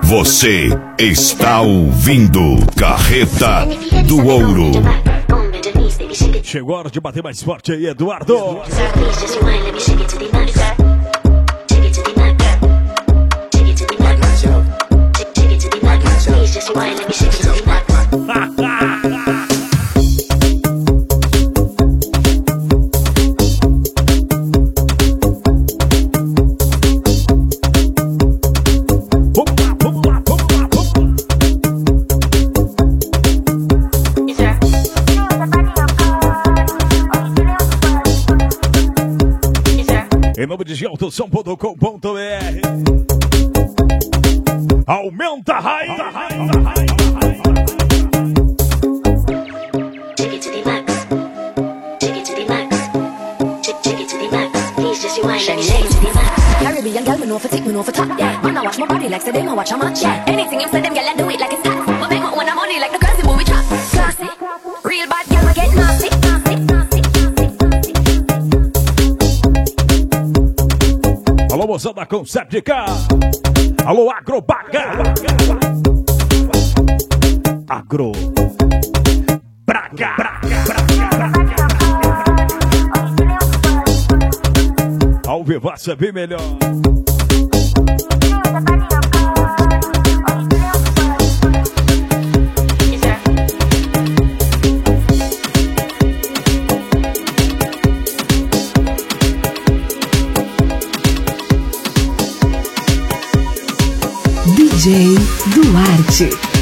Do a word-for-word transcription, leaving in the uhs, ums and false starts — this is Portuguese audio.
Você está ouvindo Carreta do Ouro. Chegou a hora de bater mais forte aí, Eduardo. Em nome de Gelton ponto com ponto b r. Aumenta a raiz. Caribbean girl, me know for tick, me know for top. Yeah, man, I watch my body like say them, I watch a match. Yeah, anything you say them, girl, I do it like it's hot. My make my money like the girls in movie trap. Classy, real bad girl, I get nasty, nasty, nasty, nasty, nasty. Alô, moção da Concept Car. Alô, Agrobaga. Agro. Braga. Braga. Braga. Ao vivaço é bem melhor. D J Duarte.